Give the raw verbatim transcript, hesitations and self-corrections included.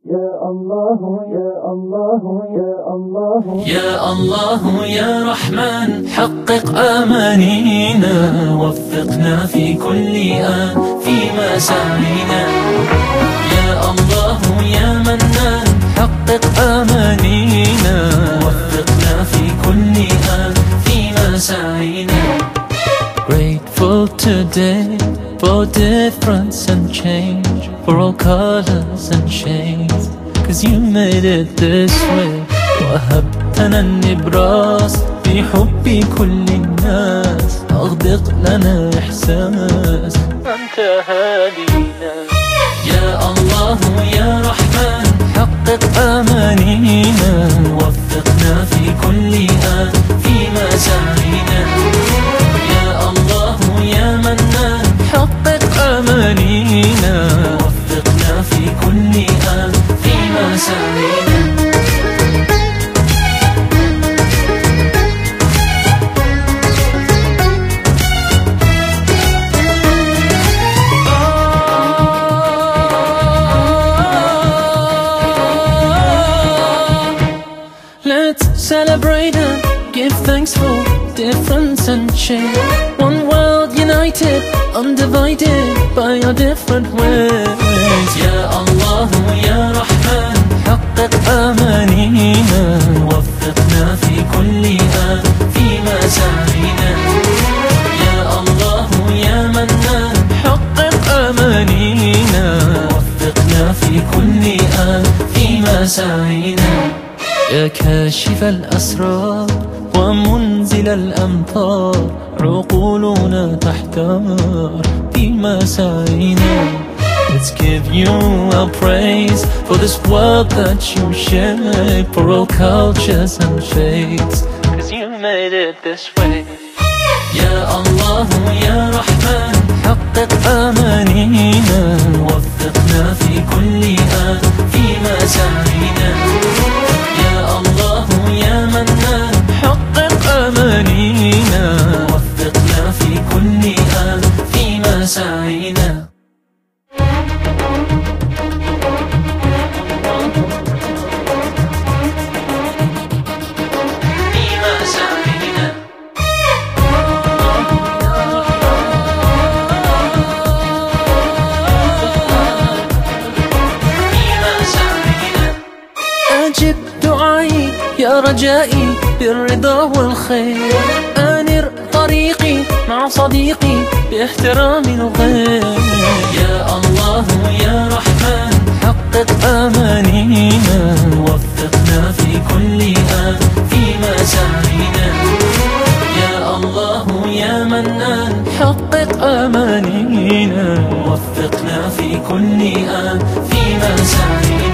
يا الله يا الله يا الله يا الله يا رحمن حقق آمانينا، وفقنا في كل آن في مساعينا. يا الله يا منان حقق آمانينا، وفقنا في كل آن في مساعينا. Grateful today for difference and change, for all colors and shades, cause you made it this way. وهبتنا النبراس بحب كل الناس، أغدق لنا إحساس أنت هادينا. يا الله يا رحمن حقق آمانينا، وفقنا في كل آن في مساعينا. يا الله يا منان حقق آمانينا، وفقنا في كل آن في مساعينا. Let's celebrate and give thanks for difference and change. One world united, undivided by our different ways. يا الله يا رحمن حقق آمانينا، وفقنا في كل آن في مساعينا. يا الله يا منان حقق آمانينا، وفقنا في كل آن في مساعينا. يا كاشف الأسرار ومنزل الأمطار، عقولنا تحتار في مساعينا. Let's give you our praise for this world that you shape, for all cultures and faiths, cause you made it this way. يا الله يا رحمن حقق آمانينا، وفقنا في كل آن في مساعينا. يا الله يا منان حقق آمانينا، وفقنا في كل آن في مساعينا. أجب دعائي يا رجائي بالرضا والخير، أنر طريقي مع صديقي باحترام الغير. يا الله يا رحمن حقق آمانينا، وفقنا في كل آن في مساعينا. يا الله يا منان حقق آمانينا، وفقنا في كل آن في مساعينا.